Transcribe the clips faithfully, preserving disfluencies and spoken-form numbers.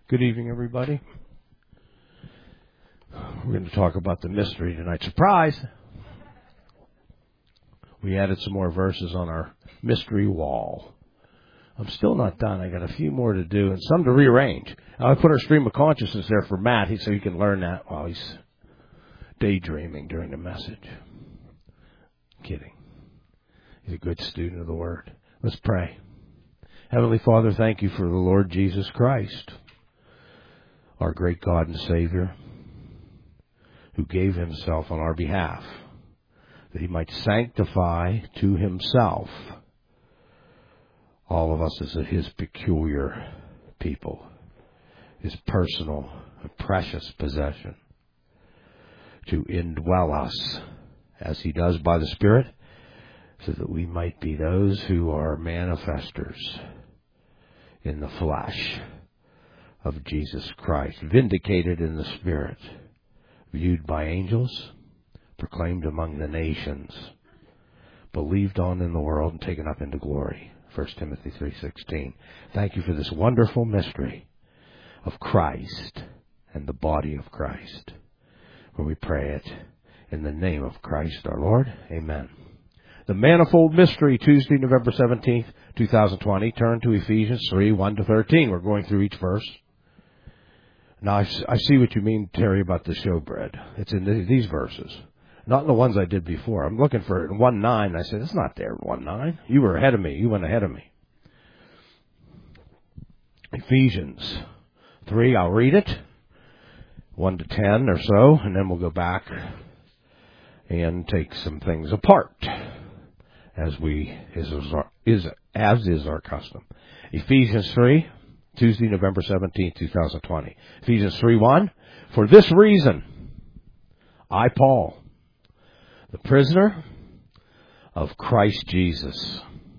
Good evening, everybody. We're going to talk about the mystery tonight. Surprise! We added some more verses on our mystery wall. I'm still not done. I got a few more to do and some to rearrange. I put our stream of consciousness there for Matt so he can learn that while he's daydreaming during the message. Kidding. He's a good student of the Word. Let's pray. Heavenly Father, thank you for the Lord Jesus Christ, our great God and Savior, who gave himself on our behalf, that he might sanctify to himself all of us as his peculiar people, his personal and precious possession, to indwell us as he does by the Spirit, so that we might be those who are manifestors in the flesh of Jesus Christ, vindicated in the Spirit, viewed by angels, proclaimed among the nations, believed on in the world, and taken up into glory. First Timothy three sixteen. Thank you for this wonderful mystery of Christ and the body of Christ. For we pray it in the name of Christ our Lord. Amen. The manifold mystery, Tuesday, November seventeenth, twenty twenty. Turn to Ephesians three, one to thirteen. We're going through each verse. Now, I see what you mean, Terry, about the showbread. It's in the, these verses, not in the ones I did before. I'm looking for it in one nine. I said, it's not there in one nine. You were ahead of me. You went ahead of me. Ephesians three, I'll read it, one to ten or so, and then we'll go back and take some things apart, as we is, is as is our custom. Ephesians three, Tuesday, November seventeenth, twenty twenty. Ephesians three one. For this reason, I, Paul, the prisoner of Christ Jesus,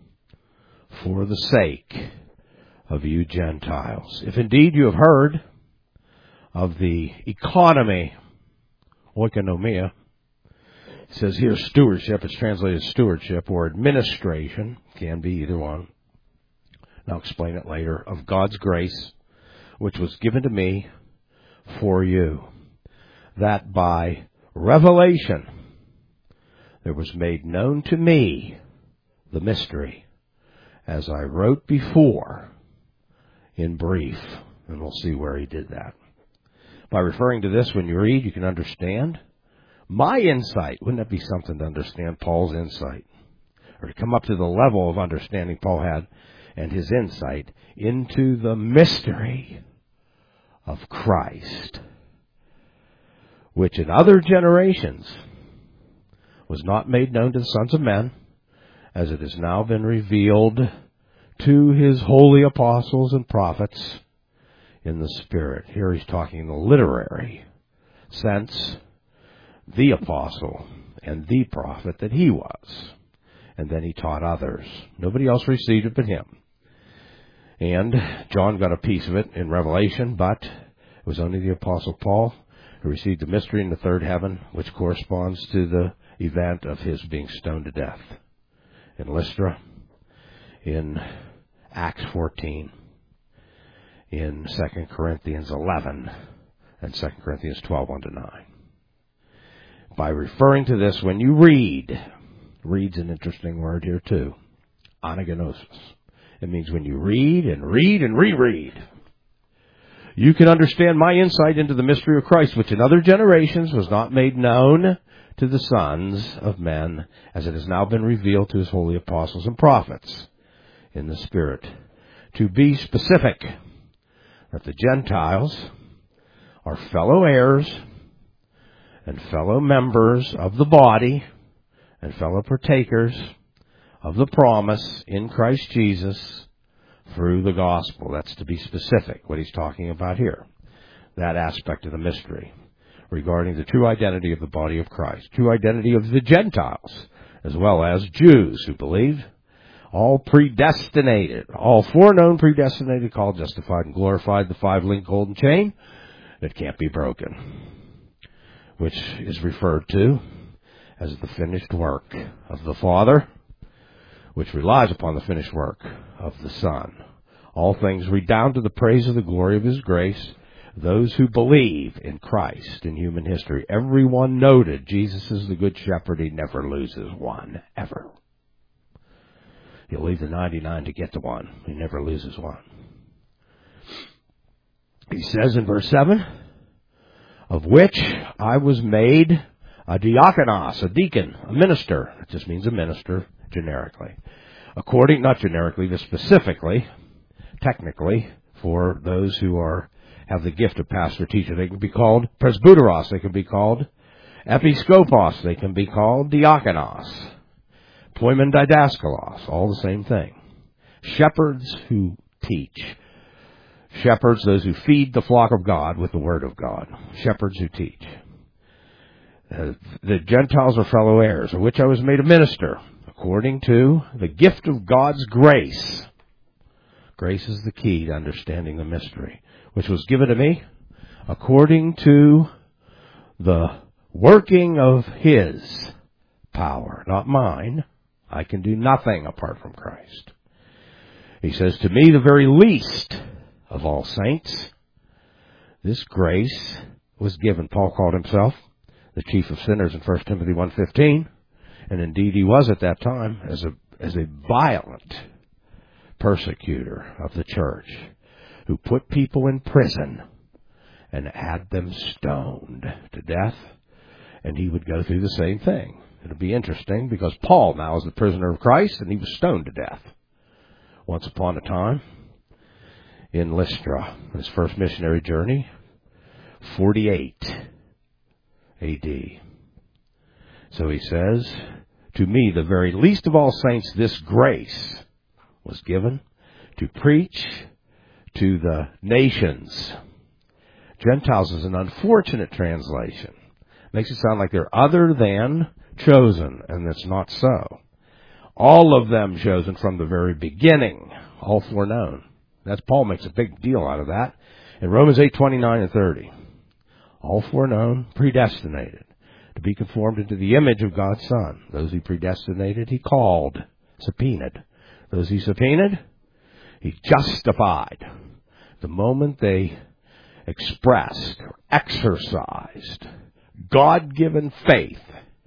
for the sake of you Gentiles, if indeed you have heard of the economy, oikonomia, it says here stewardship, it's translated stewardship, or administration, can be either one. I'll explain it later, of God's grace, which was given to me for you, that by revelation there was made known to me the mystery, as I wrote before in brief. And we'll see where he did that. By referring to this, when you read, you can understand my insight. Wouldn't that be something to understand Paul's insight? Or to come up to the level of understanding Paul had and his insight into the mystery of Christ, which in other generations was not made known to the sons of men, as it has now been revealed to his holy apostles and prophets in the Spirit. Here he's talking in the literary sense, the apostle and the prophet that he was. And then he taught others. Nobody else received it but him. And John got a piece of it in Revelation, but it was only the Apostle Paul who received the mystery in the third heaven, which corresponds to the event of his being stoned to death in Lystra, in Acts fourteen, in Second Corinthians eleven, and Second Corinthians twelve, one to nine. By referring to this, when you read, read's an interesting word here too, anagnosis. It means when you read and read and reread, you can understand my insight into the mystery of Christ, which in other generations was not made known to the sons of men, as it has now been revealed to his holy apostles and prophets in the Spirit. To be specific, that the Gentiles are fellow heirs and fellow members of the body and fellow partakers of the promise in Christ Jesus through the gospel. That's to be specific, what he's talking about here. That aspect of the mystery regarding the true identity of the body of Christ, true identity of the Gentiles, as well as Jews who believed, all predestinated, all foreknown, predestinated, called, justified, and glorified, the five-link golden chain that can't be broken, which is referred to as the finished work of the Father, which relies upon the finished work of the Son. All things redound to the praise of the glory of His grace. Those who believe in Christ in human history, everyone noted Jesus is the good shepherd. He never loses one, ever. He'll leave the ninety-nine to get the one. He never loses one. He says in verse seven, of which I was made a diakonos, a deacon, a minister. It just means a minister generically. According, not generically, but specifically, technically, for those who are have the gift of pastor teacher. They can be called presbyteros. They can be called episkopos. They can be called diakonos. Poimen didaskalos. All the same thing. Shepherds who teach. Shepherds, those who feed the flock of God with the word of God. Shepherds who teach. Uh, the Gentiles are fellow heirs, of which I was made a minister, according to the gift of God's grace. Grace is the key to understanding the mystery, which was given to me according to the working of His power, not mine. I can do nothing apart from Christ. He says, to me, the very least of all saints, this grace was given. Paul called himself the chief of sinners in First Timothy one fifteen, and indeed he was at that time as a as a violent persecutor of the church, who put people in prison and had them stoned to death, and he would go through the same thing. It'll be interesting because Paul now is the prisoner of Christ, and he was stoned to death once upon a time in Lystra, his first missionary journey, forty-eight A D. So he says, to me, the very least of all saints, this grace was given to preach to the nations. Gentiles is an unfortunate translation. Makes it sound like they're other than chosen, and that's not so. All of them chosen from the very beginning, all foreknown. That's Paul makes a big deal out of that in Romans eight twenty-nine and thirty. All foreknown, predestinated to be conformed into the image of God's Son. Those he predestinated, he called, subpoenaed. Those he subpoenaed, he justified. The moment they expressed or exercised God-given faith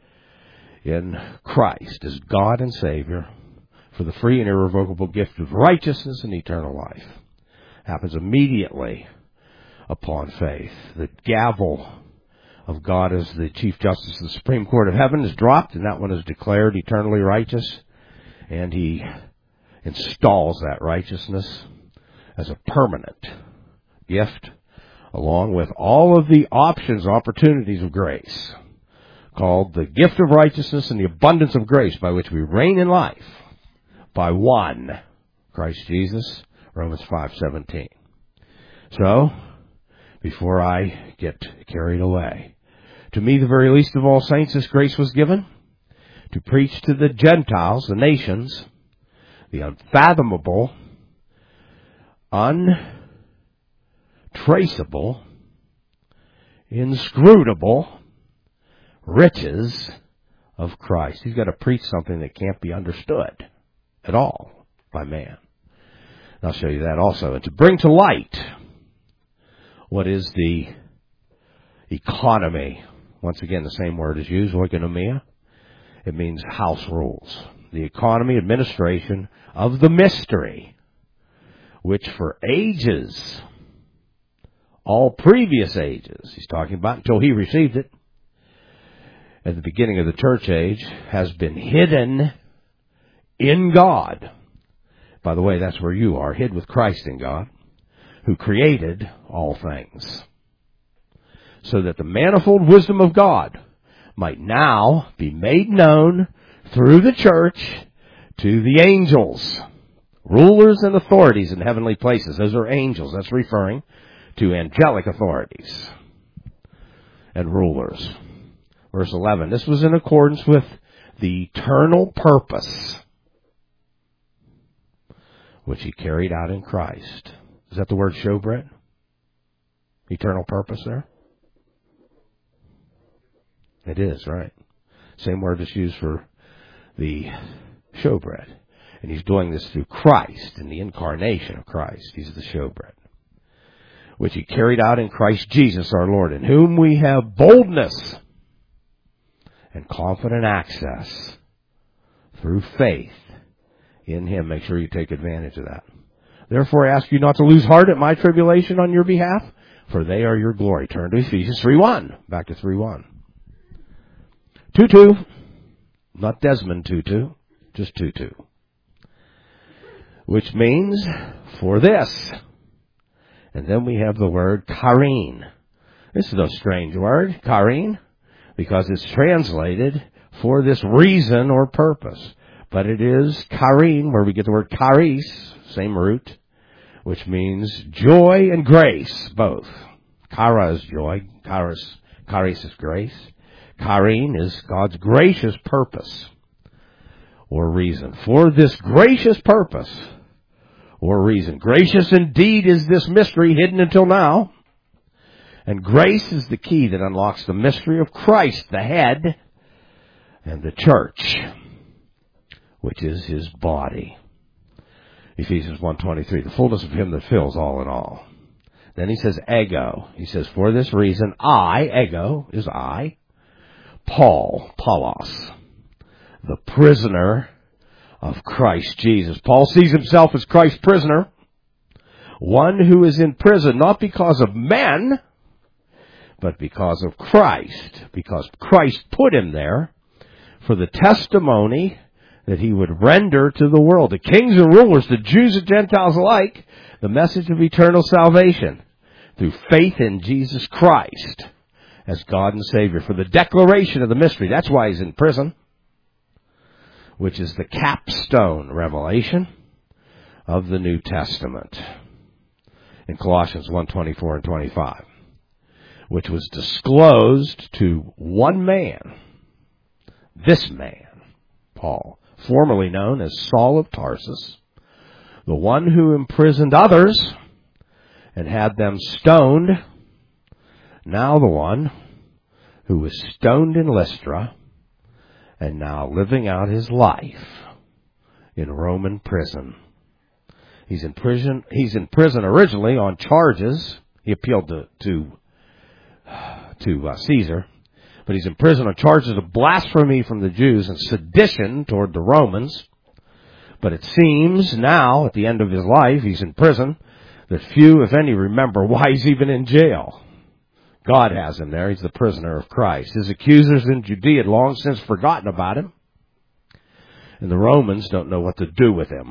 in Christ as God and Savior for the free and irrevocable gift of righteousness and eternal life. Happens immediately upon faith. The gavel of God as the Chief Justice of the Supreme Court of Heaven is dropped, and that one is declared eternally righteous, and he installs that righteousness as a permanent gift, along with all of the options, opportunities of grace, called the gift of righteousness and the abundance of grace by which we reign in life by one, Christ Jesus, Romans five seventeen. So, before I get carried away, to me, the very least of all saints, this grace was given to preach to the Gentiles, the nations, the unfathomable, untraceable, inscrutable riches of Christ. He's got to preach something that can't be understood at all by man. And I'll show you that also. And to bring to light what is the economy. Once again, the same word is used, oikonomia. It means house rules. The economy, administration of the mystery, which for ages, all previous ages, he's talking about until he received it, at the beginning of the church age, has been hidden in God. By the way, that's where you are, hid with Christ in God, who created all things, so that the manifold wisdom of God might now be made known through the church to the angels, rulers and authorities in heavenly places. Those are angels. That's referring to angelic authorities and rulers. Verse eleven, this was in accordance with the eternal purpose which he carried out in Christ. Is that the word showbread? Eternal purpose there? It is, right. Same word is used for the showbread. And he's doing this through Christ, in the incarnation of Christ. He's the showbread, which he carried out in Christ Jesus our Lord, in whom we have boldness and confident access through faith in him. Make sure you take advantage of that. Therefore I ask you not to lose heart at my tribulation on your behalf, for they are your glory. Turn to Ephesians three one. Back to three one. Tutu. Not Desmond Tutu. Just Tutu. Which means, for this. And then we have the word charin. This is no strange word, charin, because it's translated for this reason or purpose. But it is charin, where we get the word charis, same root, which means joy and grace, both. Chara is joy, charis, charis is grace. Charin is God's gracious purpose or reason. For this gracious purpose or reason. Gracious indeed is this mystery hidden until now. And grace is the key that unlocks the mystery of Christ, the head, and the church, which is his body. Ephesians one twenty-three, the fullness of him that fills all in all. Then he says ego. He says, for this reason, I, ego is I, Paul, Paulos, the prisoner of Christ Jesus. Paul sees himself as Christ's prisoner, one who is in prison not because of men, but because of Christ, because Christ put him there for the testimony that he would render to the world, the kings and rulers, the Jews and Gentiles alike, the message of eternal salvation through faith in Jesus Christ as God and Savior, for the declaration of the mystery. That's why he's in prison, which is the capstone revelation of the New Testament in Colossians one twenty-four and twenty-five, which was disclosed to one man, this man, Paul, formerly known as Saul of Tarsus, the one who imprisoned others and had them stoned, now the one who was stoned in Lystra and now living out his life in Roman prison. He's in prison, he's in prison originally on charges. He appealed to, to, to uh, Caesar. But he's in prison on charges of blasphemy from the Jews and sedition toward the Romans. But it seems now, at the end of his life, he's in prison, that few, if any, remember why he's even in jail. God has him there. He's the prisoner of Christ. His accusers in Judea had long since forgotten about him. And the Romans don't know what to do with him.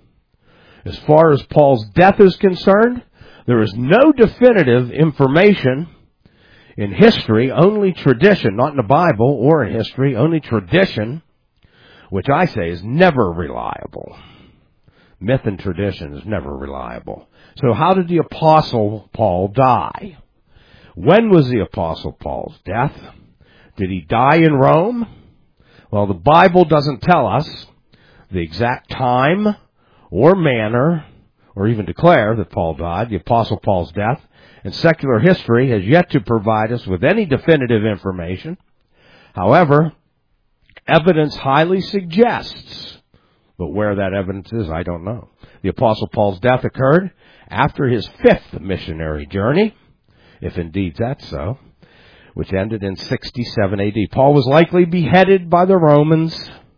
As far as Paul's death is concerned, there is no definitive information in history, only tradition, not in the Bible or in history, only tradition, which I say is never reliable. Myth and tradition is never reliable. So how did the Apostle Paul die? When was the Apostle Paul's death? Did he die in Rome? Well, the Bible doesn't tell us the exact time or manner, or even declare that Paul died, the Apostle Paul's death. And secular history has yet to provide us with any definitive information. However, evidence highly suggests, but where that evidence is, I don't know. The Apostle Paul's death occurred after his fifth missionary journey, if indeed that's so, which ended in sixty-seven A D. Paul was likely beheaded by the Romans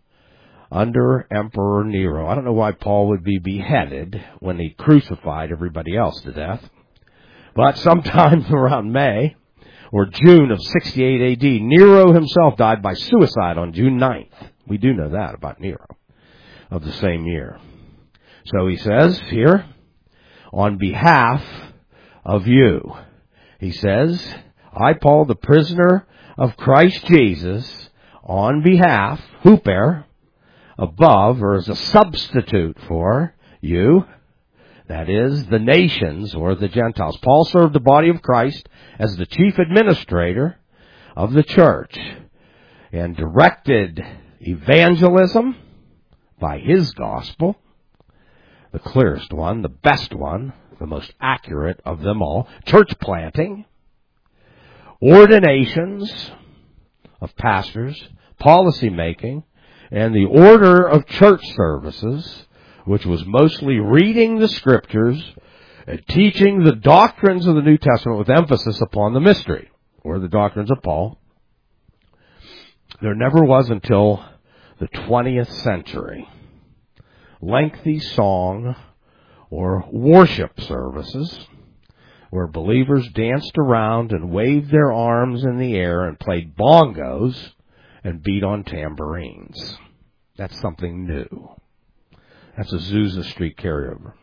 under Emperor Nero. I don't know why Paul would be beheaded when he crucified everybody else to death. But sometime around May or June of sixty-eight A D, Nero himself died by suicide on June ninth. We do know that about Nero, of the same year. So he says here, on behalf of you, he says, I, Paul, the prisoner of Christ Jesus, on behalf, huper, above, or as a substitute for you, that is, the nations or the Gentiles. Paul served the body of Christ as the chief administrator of the church and directed evangelism by his gospel, the clearest one, the best one, the most accurate of them all, church planting, ordinations of pastors, policy making, and the order of church services, which was mostly reading the Scriptures and teaching the doctrines of the New Testament with emphasis upon the mystery, or the doctrines of Paul, there never was until the twentieth century lengthy song or worship services where believers danced around and waved their arms in the air and played bongos and beat on tambourines. That's something new. That's a Azusa Street carryover.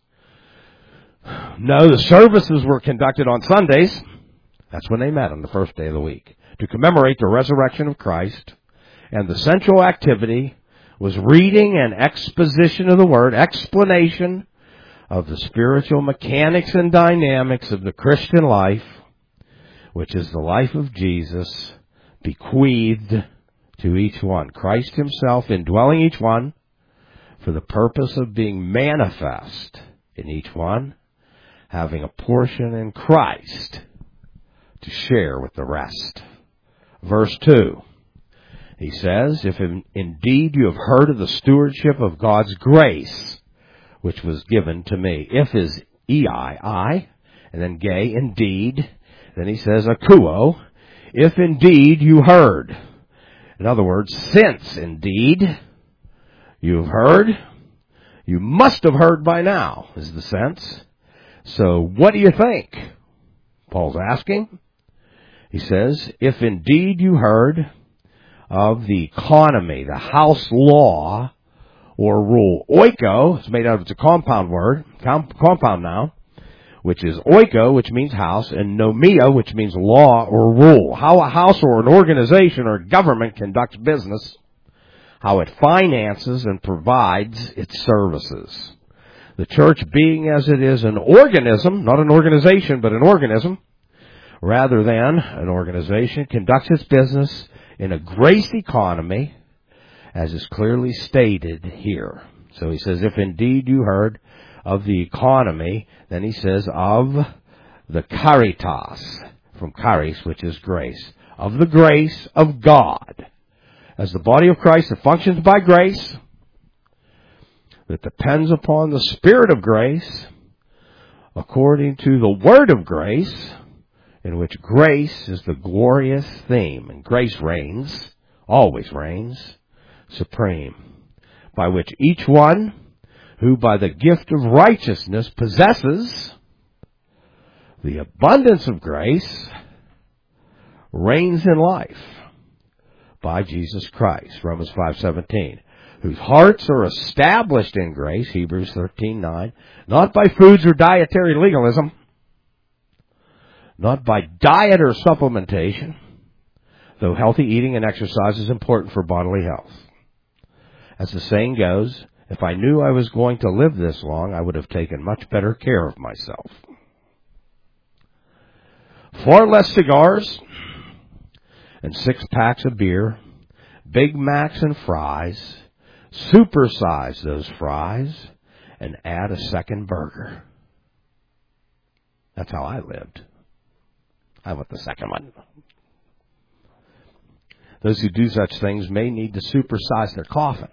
No, the services were conducted on Sundays. That's when they met, on the first day of the week, to commemorate the resurrection of Christ. And the central activity was reading and exposition of the Word, explanation of the spiritual mechanics and dynamics of the Christian life, which is the life of Jesus bequeathed to each one. Christ himself indwelling each one for the purpose of being manifest in each one, having a portion in Christ to share with the rest. Verse two, he says, if in, indeed you have heard of the stewardship of God's grace, which was given to me. If is E I, I, and then gay, indeed. Then he says, akuo, if indeed you heard. In other words, since indeed you've heard, you must have heard by now, is the sense. So what do you think? Paul's asking. He says, if indeed you heard of the economy, the house law, or rule. Oiko, it's made out of, it's a compound word, com- compound noun, which is oiko, which means house, and nomia, which means law or rule. How a house or an organization or government conducts business, how it finances and provides its services. The church being as it is an organism, not an organization, but an organism, rather than an organization, conducts its business in a grace economy, as is clearly stated here. So he says, if indeed you heard of the economy, then he says, of the caritas, from charis, which is grace, of the grace of God, as the body of Christ that functions by grace, that depends upon the Spirit of grace, according to the word of grace, in which grace is the glorious theme, and grace reigns, always reigns, supreme, by which each one who by the gift of righteousness possesses the abundance of grace reigns in life by Jesus Christ, Romans five seventeen, whose hearts are established in grace, Hebrews thirteen nine, not by foods or dietary legalism, not by diet or supplementation, though healthy eating and exercise is important for bodily health. As the saying goes, if I knew I was going to live this long, I would have taken much better care of myself. Far less cigars and six packs of beer, Big Macs and fries, supersize those fries, and add a second burger. That's how I lived. I want the second one. Those who do such things may need to supersize their coffin.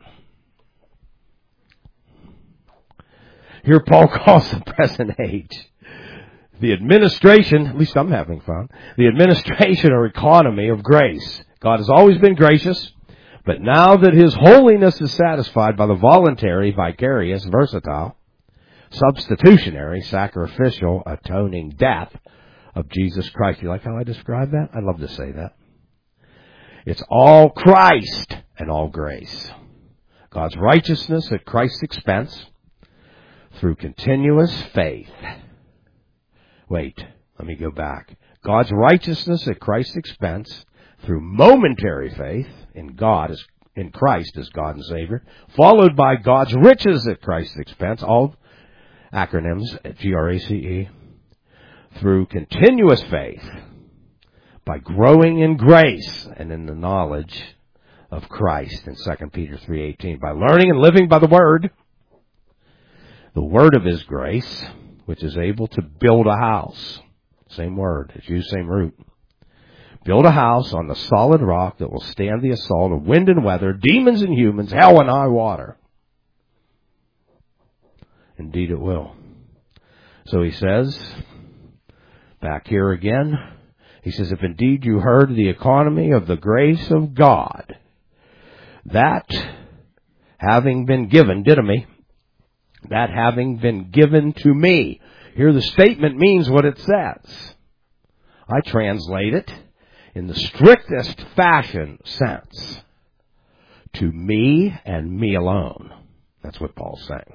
Here Paul calls the present age the administration, at least I'm having fun, the administration or economy of grace. God has always been gracious, but now that His holiness is satisfied by the voluntary, vicarious, versatile, substitutionary, sacrificial, atoning death of Jesus Christ. You like how I describe that? I love to say that. It's all Christ and all grace. God's righteousness at Christ's expense through continuous faith. Wait, let me go back. God's righteousness at Christ's expense through momentary faith in God, as in Christ as God and Savior, followed by God's riches at Christ's expense, all acronyms, G R A C E, through continuous faith, by growing in grace and in the knowledge of Christ in Second Peter three eighteen, by learning and living by the Word, the Word of His grace, which is able to build a house. Same word, it's used, same root. Build a house on the solid rock that will stand the assault of wind and weather, demons and humans, hell and high water. Indeed it will. So he says, back here again, he says, if indeed you heard the economy of the grace of God, that having been given, didomi, that having been given to me. Here the statement means what it says. I translate it in the strictest fashion sense. To me and me alone. That's what Paul's saying.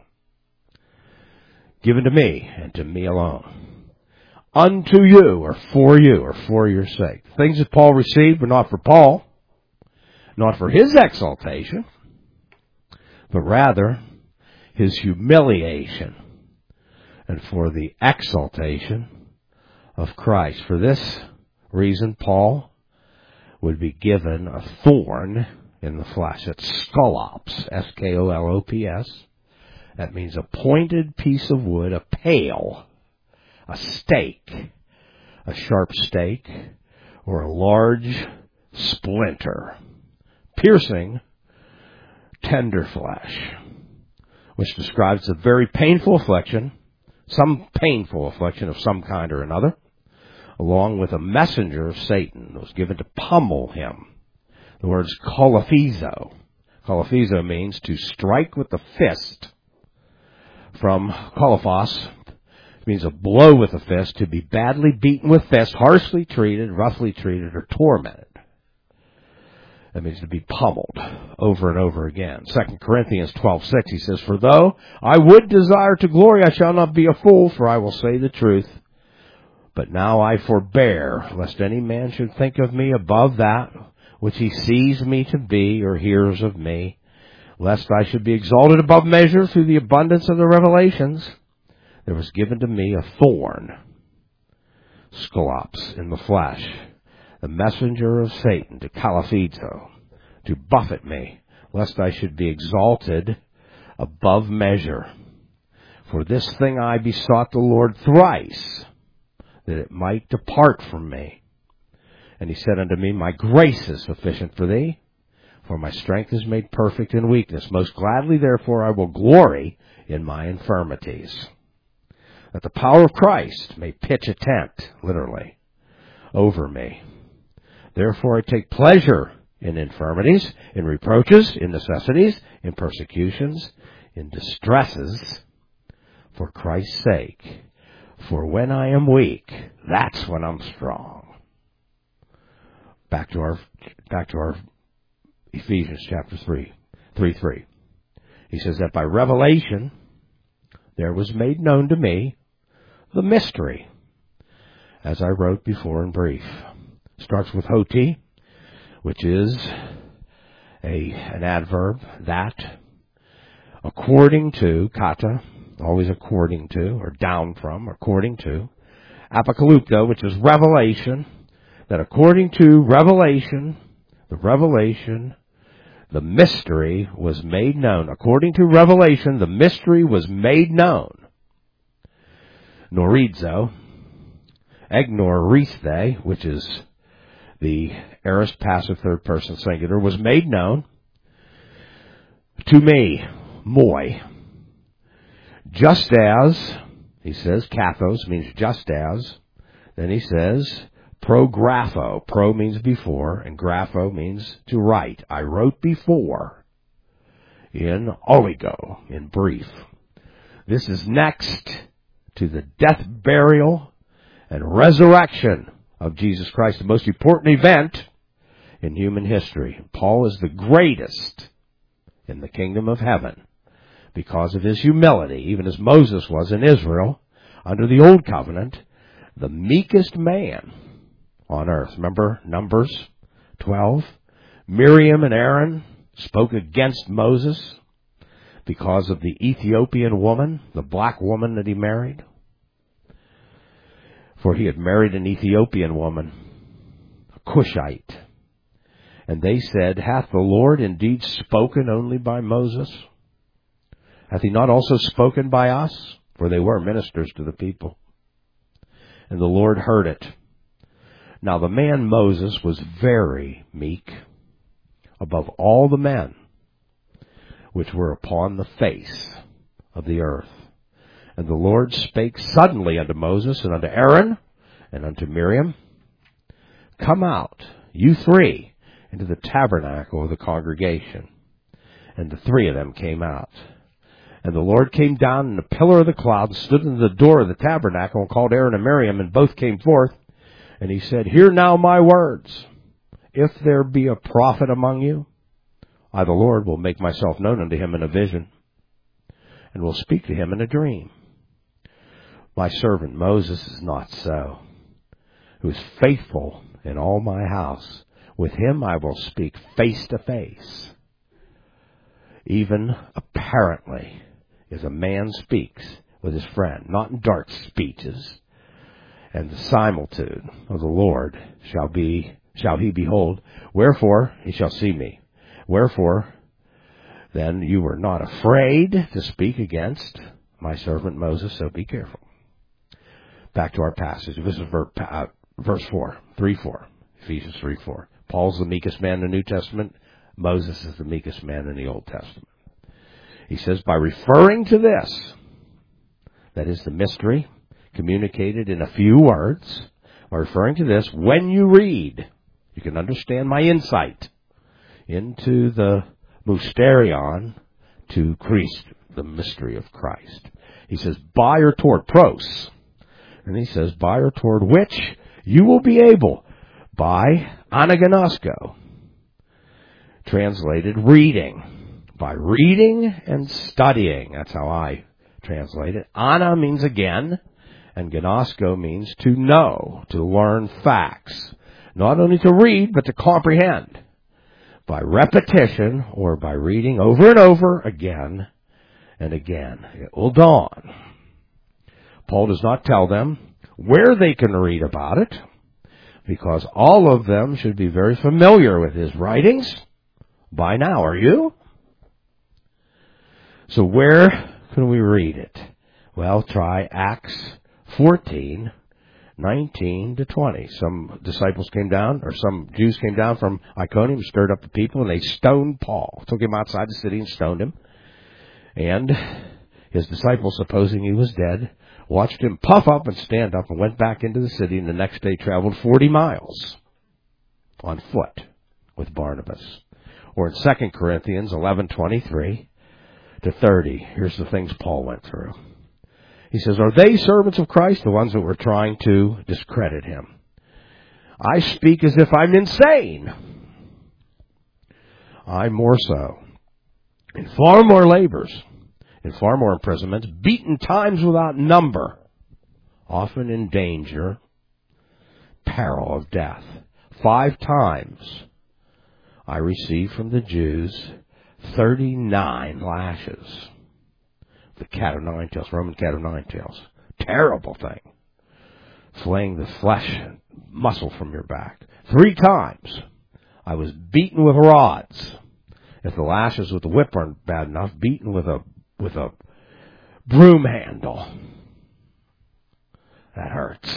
Given to me and to me alone. Unto you, or for you, or for your sake. Things that Paul received were not for Paul, not for his exaltation, but rather his humiliation and for the exaltation of Christ. For this reason, Paul would be given a thorn in the flesh. It's skolops, S K O L O P S. That means a pointed piece of wood, a pale, a stake, a sharp stake, or a large splinter, piercing tender flesh, which describes a very painful affliction, some painful affliction of some kind or another, along with a messenger of Satan that was given to pummel him. The word is kolophizo. Kolophizo means to strike with the fist. From kolophos, it means a blow with a fist, to be badly beaten with fist, harshly treated, roughly treated, or tormented. That means to be pummeled over and over again. Second Corinthians twelve six, he says, for though I would desire to glory, I shall not be a fool, for I will say the truth. But now I forbear, lest any man should think of me above that which he sees me to be or hears of me, lest I should be exalted above measure through the abundance of the revelations. There was given to me a thorn, skolops, in the flesh, the messenger of Satan, to kalaphizo, to buffet me, lest I should be exalted above measure. For this thing I besought the Lord thrice, that it might depart from me. And he said unto me, my grace is sufficient for thee, for my strength is made perfect in weakness. Most gladly, therefore, I will glory in my infirmities, that the power of Christ may pitch a tent, literally, over me. Therefore I take pleasure in infirmities, in reproaches, in necessities, in persecutions, in distresses, for Christ's sake. For when I am weak, that's when I'm strong. Back to our, back to our Ephesians chapter three, three, three. He says that by revelation, there was made known to me the mystery, as I wrote before in brief. Starts with hoti, which is a an adverb, that, according to, kata, always according to, or down from, according to, apocalypto, which is revelation, that according to revelation, the revelation, the mystery was made known. According to revelation, the mystery was made known. Norizo, egnoristhei, which is the aorist passive third person singular, was made known to me, moi. Just as, he says, kathos means just as. Then he says, pro grapho. Pro means before, and grapho means to write. I wrote before in oligo, in brief. This is next to the death, burial, and resurrection of Jesus Christ, the most important event in human history. Paul is the greatest in the kingdom of heaven because of his humility, even as Moses was in Israel under the old covenant, the meekest man on earth. Remember Numbers twelve? Miriam and Aaron spoke against Moses because of the Ethiopian woman, the black woman that he married. For he had married an Ethiopian woman, a Cushite. And they said, hath the Lord indeed spoken only by Moses? Hath he not also spoken by us? For they were ministers to the people. And the Lord heard it. Now the man Moses was very meek above all the men which were upon the face of the earth. And the Lord spake suddenly unto Moses and unto Aaron and unto Miriam, Come out, you three, into the tabernacle of the congregation. And the three of them came out. And the Lord came down in a pillar of the cloud and stood in the door of the tabernacle and called Aaron and Miriam, and both came forth. And he said, Hear now my words. If there be a prophet among you, I, the Lord, will make myself known unto him in a vision, and will speak to him in a dream. My servant Moses is not so, who is faithful in all my house. With him I will speak face to face, even apparently, as a man speaks with his friend, not in dark speeches. And the similitude of the Lord shall be, shall he behold. Wherefore he shall see me. Wherefore then you were not afraid to speak against my servant Moses, so be careful. Back to our passage. This is verse four, three, four, Ephesians three, four. Paul's the meekest man in the New Testament. Moses is the meekest man in the Old Testament. He says, by referring to this, that is the mystery communicated in a few words, by referring to this, when you read, you can understand my insight into the mysterion to Christ, the mystery of Christ. He says, by or toward, pros. And he says, by or toward which you will be able, by anagnosko, translated reading. By reading and studying. That's how I translate it. Ana means again, and gnosko means to know, to learn facts. Not only to read, but to comprehend. By repetition, or by reading over and over again and again. It will dawn. Paul does not tell them where they can read about it, because all of them should be very familiar with his writings by now. Are you? So where can we read it? Well, try Acts fourteen, nineteen to twenty. Some disciples came down, or some Jews came down from Iconium, stirred up the people, and they stoned Paul. Took him outside the city and stoned him. And his disciples, supposing he was dead, watched him puff up and stand up and went back into the city, and the next day traveled forty miles on foot with Barnabas. Or in Second Corinthians eleven, twenty-three to thirty, here's the things Paul went through. He says, are they servants of Christ, the ones that were trying to discredit him? I speak as if I'm insane. I more so. In far more labors, in far more imprisonments, beaten times without number, often in danger, peril of death. Five times I received from the Jews thirty-nine lashes. The cat of nine tails, Roman cat of nine tails. Terrible thing. Flaying the flesh, muscle from your back. Three times I was beaten with rods. If the lashes with the whip aren't bad enough, beaten with a with a broom handle. That hurts.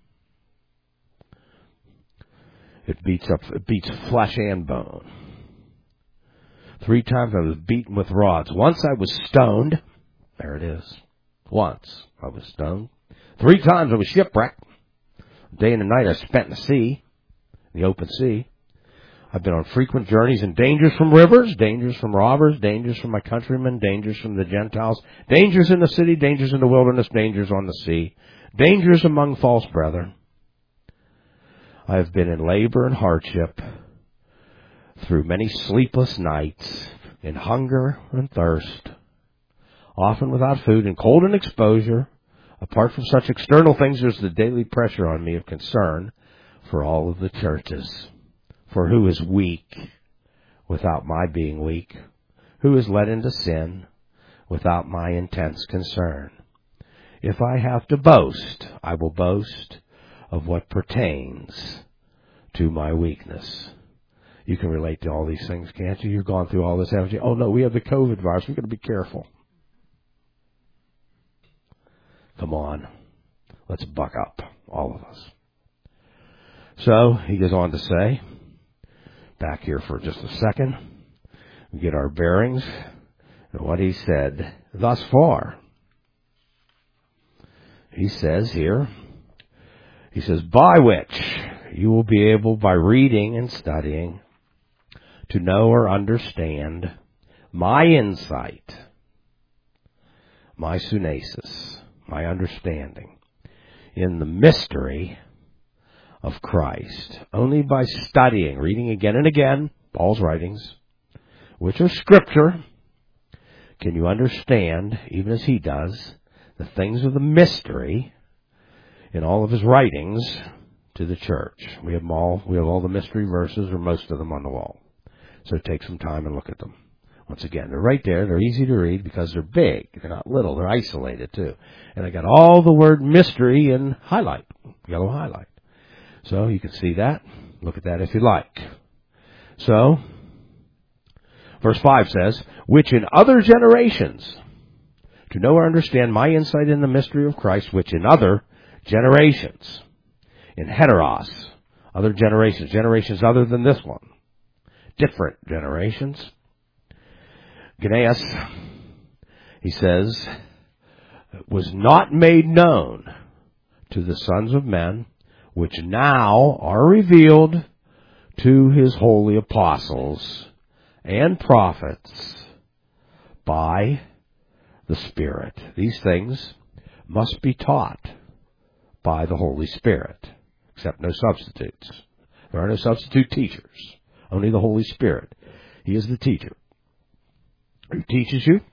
It beats up it beats flesh and bone. Three times I was beaten with rods. Once I was stoned. There it is. Once I was stoned. Three times I was shipwrecked. Day and a night I spent in the sea, in the open sea. I've been on frequent journeys and dangers from rivers, dangers from robbers, dangers from my countrymen, dangers from the Gentiles, dangers in the city, dangers in the wilderness, dangers on the sea, dangers among false brethren. I have been in labor and hardship through many sleepless nights, in hunger and thirst, often without food, in cold and exposure. Apart from such external things, there's the daily pressure on me of concern for all of the churches. For who is weak without my being weak? Who is led into sin without my intense concern? If I have to boast, I will boast of what pertains to my weakness. You can relate to all these things, can't you? You've gone through all this, haven't you? Oh, no, we have the COVID virus. We've got to be careful. Come on. Let's buck up, all of us. So he goes on to say, back here for just a second, we get our bearings and what he said thus far. He says here, he says, by which you will be able, by reading and studying, to know or understand my insight, my sunesis, my understanding in the mystery of Christ. Only by studying, reading again and again, Paul's writings, which are Scripture, can you understand, even as he does, the things of the mystery in all of his writings to the church. We have them all, we have all the mystery verses, or most of them, on the wall. So take some time and look at them. Once again, they're right there. They're easy to read because they're big. They're not little. They're isolated, too. And I got all the word mystery in highlight, yellow highlight. So you can see that. Look at that if you like. So, verse five says, which in other generations, to know or understand my insight in the mystery of Christ, which in other generations, in heteros, other generations, generations other than this one, different generations. Gnaeus, he says, was not made known to the sons of men, which now are revealed to his holy apostles and prophets by the Spirit. These things must be taught by the Holy Spirit, except no substitutes. There are no substitute teachers, only the Holy Spirit. He is the teacher who teaches you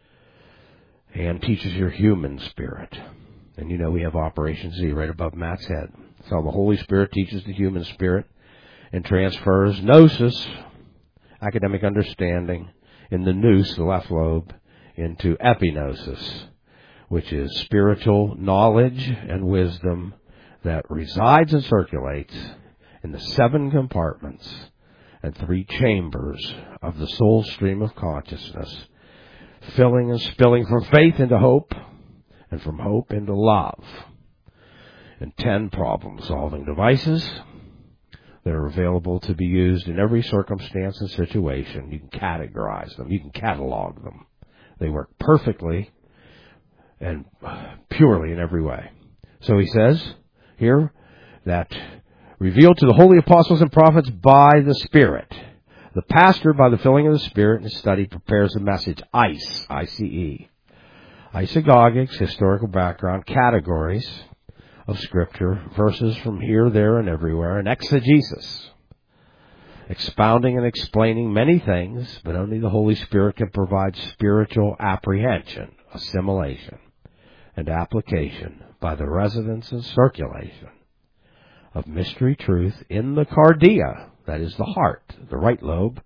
and teaches your human spirit. And you know we have Operation Z right above Matt's head. So the Holy Spirit teaches the human spirit and transfers gnosis, academic understanding, in the nous, the left lobe, into epignosis, which is spiritual knowledge and wisdom that resides and circulates in the seven compartments and three chambers of the soul stream of consciousness, filling and spilling from faith into hope and from hope into love. And ten problem-solving devices that are available to be used in every circumstance and situation. You can categorize them. You can catalog them. They work perfectly and purely in every way. So he says here that revealed to the holy apostles and prophets by the Spirit. The pastor, by the filling of the Spirit in his study, prepares the message. I C E, I C E. Isagogics, historical background, categories of Scripture, verses from here, there, and everywhere, and exegesis, expounding and explaining many things, but only the Holy Spirit can provide spiritual apprehension, assimilation, and application by the residence and circulation of mystery truth in the cardia, that is the heart, the right lobe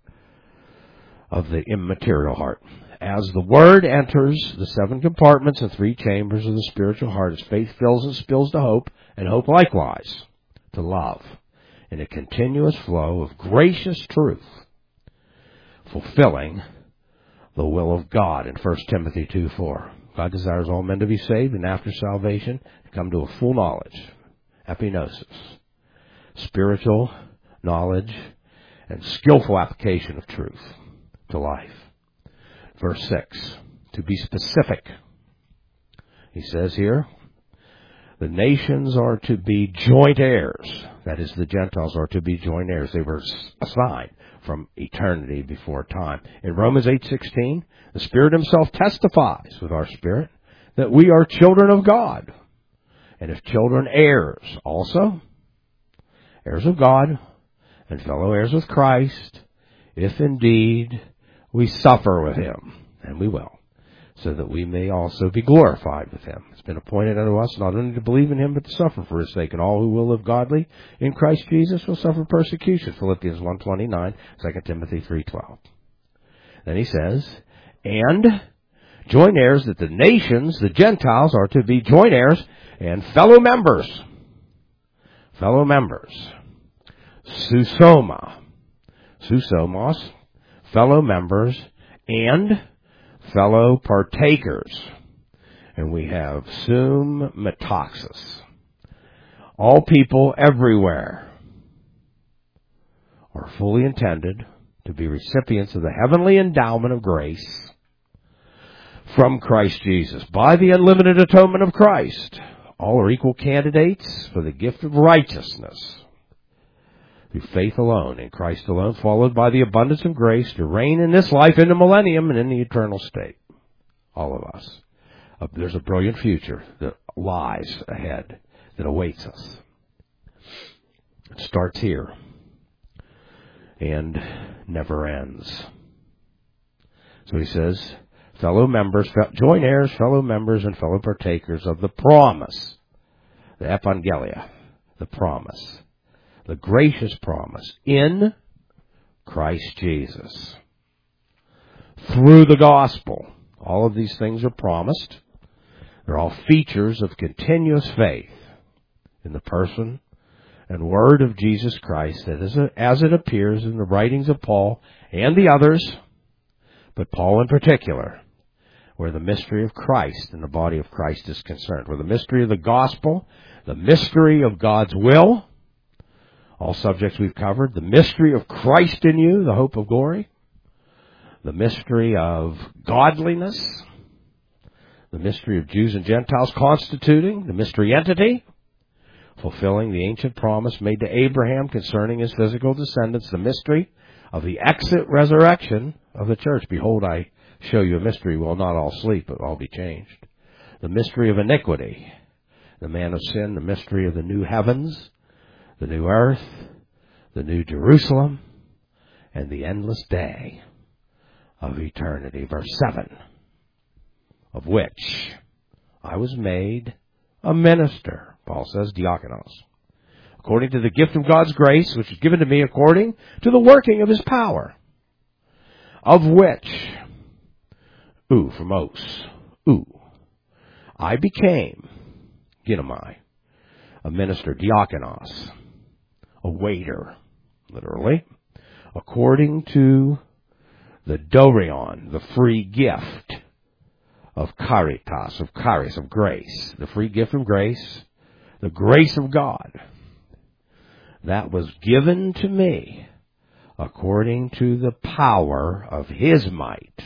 of the immaterial heart. As the Word enters the seven compartments and three chambers of the spiritual heart, as faith fills and spills to hope, and hope likewise to love, in a continuous flow of gracious truth, fulfilling the will of God in First Timothy two four. God desires all men to be saved, and after salvation, to come to a full knowledge, epignosis, spiritual knowledge, and skillful application of truth to life. Verse six, to be specific. He says here, the nations are to be joint heirs. That is, the Gentiles are to be joint heirs. They were assigned from eternity before time. In Romans eight sixteen, the Spirit himself testifies with our spirit that we are children of God. And if children, heirs also, heirs of God, and fellow heirs with Christ, if indeed we suffer with him, and we will, so that we may also be glorified with him. It's been appointed unto us not only to believe in him, but to suffer for his sake. And all who will live godly in Christ Jesus will suffer persecution. Philippians one twenty-nine, Second Timothy three twelve. Then he says, and joint heirs, that the nations, the Gentiles, are to be joint heirs and fellow members. Fellow members. Susoma. Susomos. Fellow members and fellow partakers. And we have sum metaxis. All people everywhere are fully intended to be recipients of the heavenly endowment of grace from Christ Jesus. By the unlimited atonement of Christ, all are equal candidates for the gift of righteousness through faith alone, in Christ alone, followed by the abundance of grace to reign in this life, in the millennium, and in the eternal state. All of us. Uh, there's a brilliant future that lies ahead, that awaits us. It starts here and never ends. So he says, fellow members, joint heirs, fellow members, and fellow partakers of the promise, the evangelia, the promise, the gracious promise in Christ Jesus. Through the gospel, all of these things are promised. They're all features of continuous faith in the person and word of Jesus Christ, that is, as it appears in the writings of Paul and the others, but Paul in particular, where the mystery of Christ and the body of Christ is concerned, where the mystery of the gospel, the mystery of God's will, all subjects we've covered, the mystery of Christ in you, the hope of glory, the mystery of godliness, the mystery of Jews and Gentiles constituting the mystery entity, fulfilling the ancient promise made to Abraham concerning his physical descendants, the mystery of the exit resurrection of the church. Behold, I show you a mystery. We'll not all sleep, but all be changed. The mystery of iniquity, the man of sin, the mystery of the new heavens, the new earth, the new Jerusalem, and the endless day of eternity. Verse seven, of which I was made a minister. Paul says, diakonos, according to the gift of God's grace, which is given to me according to the working of his power, of which, oo, from os, oo, I became, ginomai, a minister, diakonos, a waiter, literally, according to the dorion, the free gift of caritas, of charis, of grace, the free gift of grace, the grace of God, that was given to me according to the power of his might.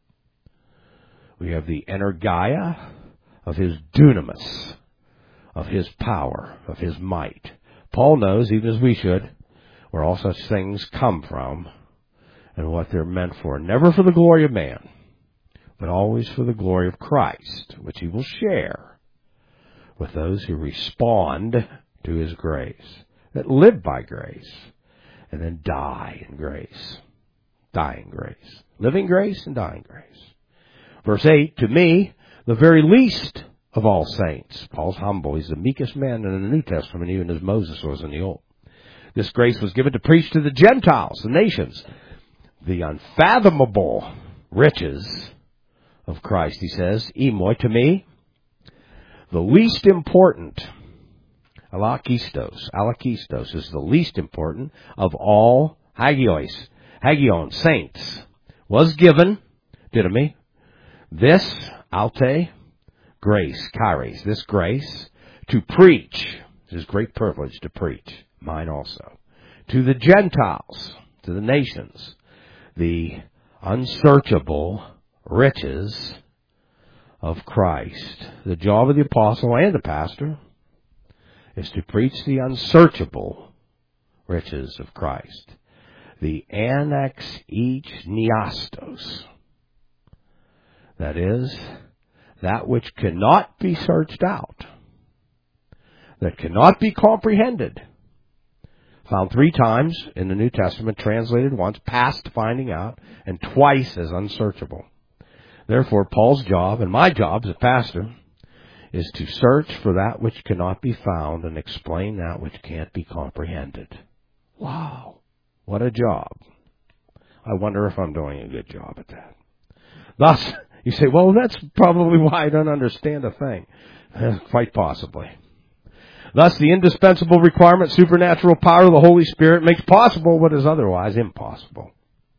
We have the energia of his dunamis, of his power, of his might. Paul knows, even as we should, where all such things come from and what they're meant for. Never for the glory of man, but always for the glory of Christ, which he will share with those who respond to his grace, that live by grace, and then die in grace. Die in grace. Living grace and dying grace. Verse eight, to me, the very least of all saints. Paul's humble. He's the meekest man in the New Testament, even as Moses was in the Old. This grace was given to preach to the Gentiles, the nations, the unfathomable riches of Christ. He says, emoi, to me, the least important, alakistos, alakistos is the least important of all hagios, hagion, saints, was given, didomi, this, alte, grace, charis, this grace, to preach. It is great privilege to preach, mine also, to the Gentiles, to the nations, the unsearchable riches of Christ. The job of the apostle and the pastor is to preach the unsearchable riches of Christ. The annex each neastos. That is, that which cannot be searched out, that cannot be comprehended. Found three times in the New Testament, translated once, past finding out, and twice as unsearchable. Therefore, Paul's job, and my job as a pastor, is to search for that which cannot be found and explain that which can't be comprehended. Wow, what a job. I wonder if I'm doing a good job at that. Thus, you say, well, that's probably why I don't understand a thing. Quite possibly. Thus, the indispensable requirement, supernatural power of the Holy Spirit, makes possible what is otherwise impossible.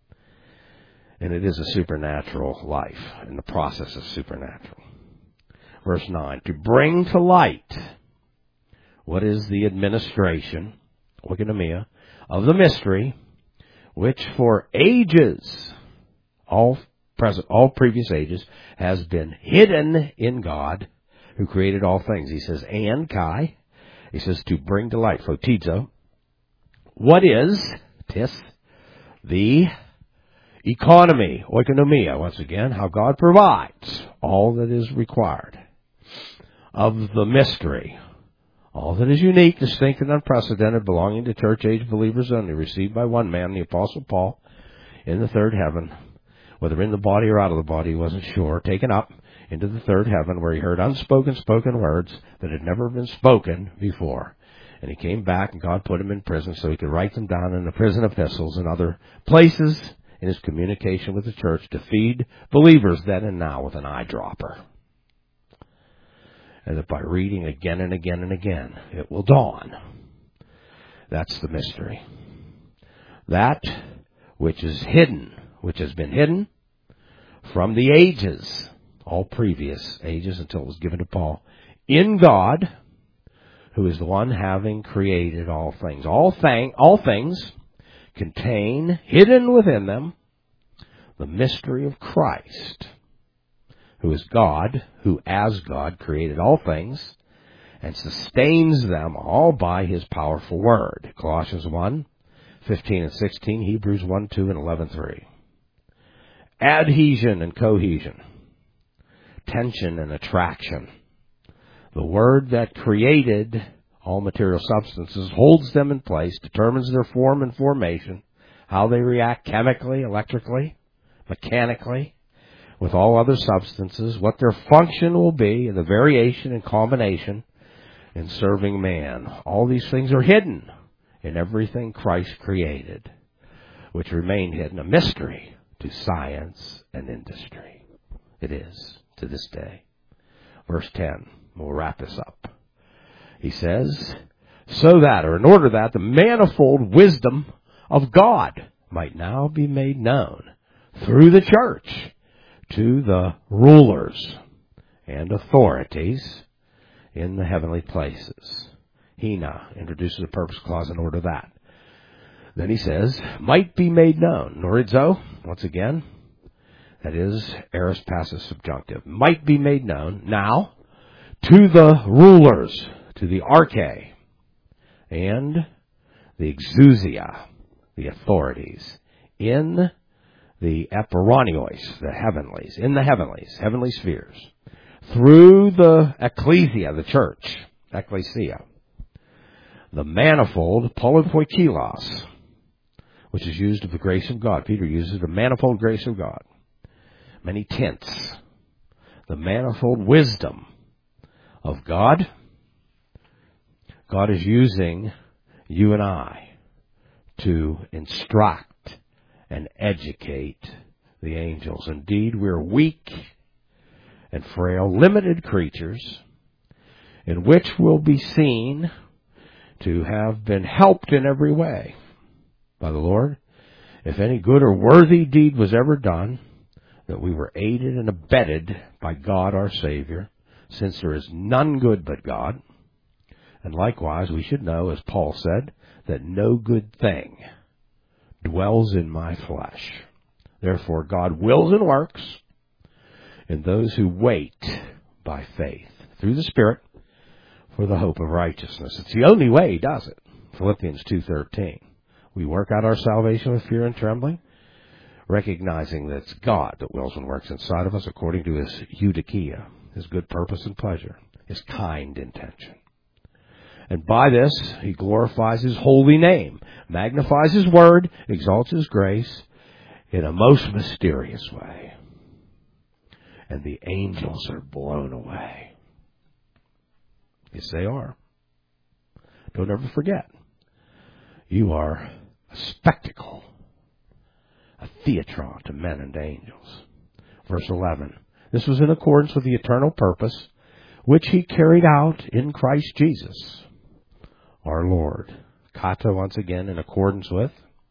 And it is a supernatural life, and the process is supernatural. Verse nine, to bring to light what is the administration, oikonomia, of the mystery, which for ages, all present, all previous ages, has been hidden in God, who created all things. He says, and, Kai, he says, to bring to light, photizo, what is, tis, the economy, oikonomia, once again, how God provides all that is required of the mystery, all that is unique, distinct, and unprecedented, belonging to church age believers only, received by one man, the Apostle Paul, in the third heaven, whether in the body or out of the body, he wasn't sure, taken up into the third heaven, where he heard unspoken spoken words that had never been spoken before. And he came back, and God put him in prison so he could write them down in the prison epistles and other places in his communication with the church to feed believers then and now with an eyedropper. And that by reading again and again and again, it will dawn. That's the mystery. That which is hidden, which has been hidden from the ages, all previous ages until it was given to Paul, in God, who is the one having created all things. All, thing, all things contain, hidden within them, the mystery of Christ, who is God, who as God created all things and sustains them all by his powerful word. Colossians one, fifteen and sixteen, Hebrews one, two, and eleven, three. Adhesion and cohesion, tension and attraction. The word that created all material substances holds them in place, determines their form and formation, how they react chemically, electrically, mechanically, with all other substances, what their function will be, and the variation and combination in serving man. All these things are hidden in everything Christ created, which remain hidden, a mystery to science and industry. It is to this day. Verse ten, we'll wrap this up. He says, so that, or in order that, the manifold wisdom of God might now be made known through the church to the rulers and authorities in the heavenly places. Hina introduces a purpose clause in order that. Then he says, might be made known. Norizo, once again, that is aorist passive subjunctive. Might be made known now to the rulers, to the arche, and the exousia, the authorities, in the eperonios, the heavenlies, in the heavenlies, heavenly spheres, through the ecclesia, the church, ecclesia, the manifold polypoikilos, which is used of the grace of God. Peter uses the manifold grace of God. Many tints. The manifold wisdom of God. God is using you and I to instruct and educate the angels. Indeed, we're weak and frail, limited creatures in which will be seen to have been helped in every way by the Lord. If any good or worthy deed was ever done, that we were aided and abetted by God our Savior, since there is none good but God. And likewise, we should know, as Paul said, that no good thing dwells in my flesh. Therefore, God wills and works in those who wait by faith through the Spirit for the hope of righteousness. It's the only way he does it. Philippians two thirteen. We work out our salvation with fear and trembling, recognizing that it's God that wills and works inside of us according to his eudokia, his good purpose and pleasure, his kind intention. And by this, he glorifies his holy name, magnifies his word, exalts his grace in a most mysterious way. And the angels are blown away. Yes, they are. Don't ever forget. You are a spectacle, a theatron to men and angels. Verse eleven. This was in accordance with the eternal purpose which he carried out in Christ Jesus, our Lord. Kata, once again, in accordance with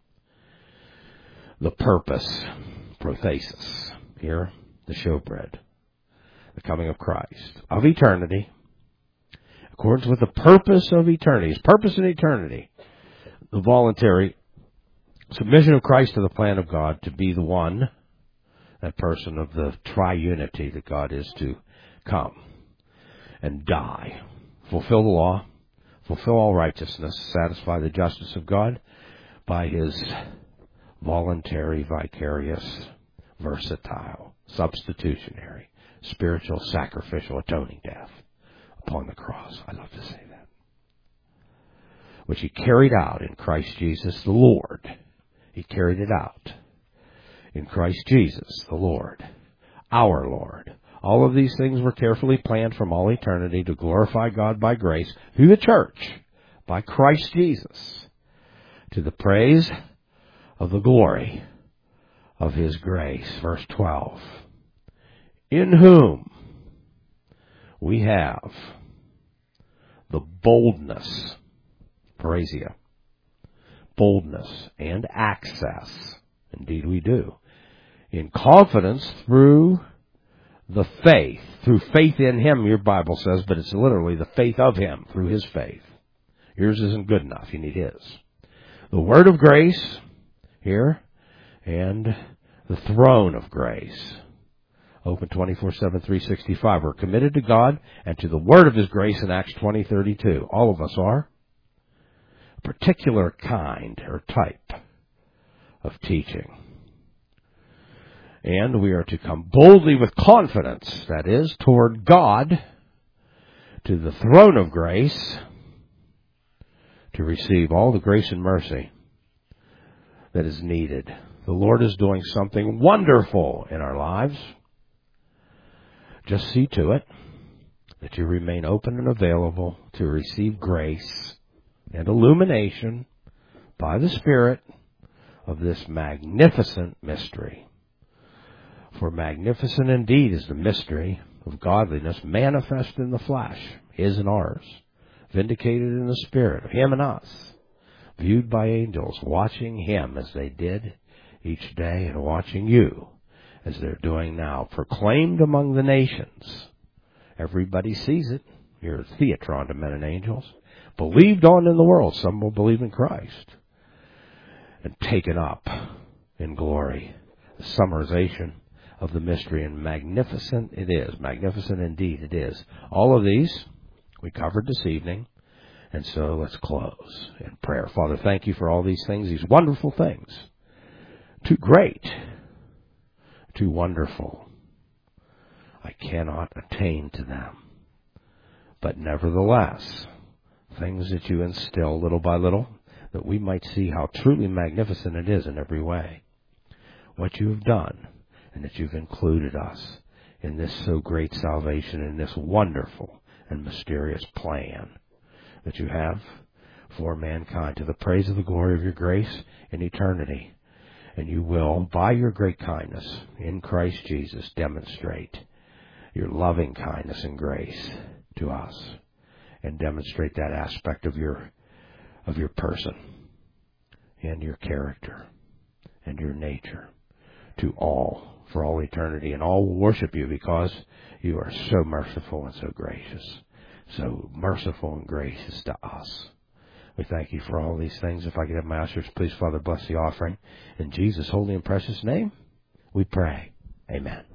the purpose, prothesis, here, the showbread, the coming of Christ, of eternity, in accordance with the purpose of eternity, his purpose in eternity, the voluntary Submission of Christ to the plan of God to be the one, that person of the triunity that God is to come and die, fulfill the law, fulfill all righteousness, satisfy the justice of God by his voluntary, vicarious, versatile, substitutionary, spiritual, sacrificial, atoning death upon the cross. I love to say that. Which he carried out in Christ Jesus the Lord. He carried it out in Christ Jesus the Lord, our Lord. All of these things were carefully planned from all eternity to glorify God by grace through the church, by Christ Jesus, to the praise of the glory of his grace. Verse twelve. In whom we have the boldness, parasia, boldness and access, indeed we do, in confidence through the faith, through faith in him, your Bible says, but it's literally the faith of him, through his faith. Yours isn't good enough, you need his. The word of grace, here, and the throne of grace. Open twenty-four seven, three sixty-five. We're committed to God and to the word of his grace in Acts twenty thirty-two. All of us are. A particular kind or type of teaching. And we are to come boldly with confidence, that is, toward God, to the throne of grace, to receive all the grace and mercy that is needed. The Lord is doing something wonderful in our lives. Just see to it that you remain open and available to receive grace and illumination by the Spirit of this magnificent mystery. For magnificent indeed is the mystery of godliness manifest in the flesh, his and ours, vindicated in the Spirit, of him and us, viewed by angels, watching him as they did each day and watching you as they're doing now, proclaimed among the nations. Everybody sees it. You're a theatron to men and angels. Believed on in the world. Some will believe in Christ. And taken up in glory. The summarization of the mystery, and magnificent it is. Magnificent indeed it is. All of these we covered this evening, and so let's close in prayer. Father, thank you for all these things, these wonderful things. Too great, too wonderful. I cannot attain to them. But nevertheless, things that you instill little by little, that we might see how truly magnificent it is in every way. What you have done, and that you've included us in this so great salvation, in this wonderful and mysterious plan that you have for mankind, to the praise of the glory of your grace in eternity. And you will, by your great kindness in Christ Jesus, demonstrate your loving kindness and grace to us, and demonstrate that aspect of your of your person and your character and your nature to all, for all eternity. And all will worship you because you are so merciful and so gracious. So merciful and gracious to us. We thank you for all these things. If I could have my ushers, please, Father, bless the offering. In Jesus' holy and precious name, we pray. Amen.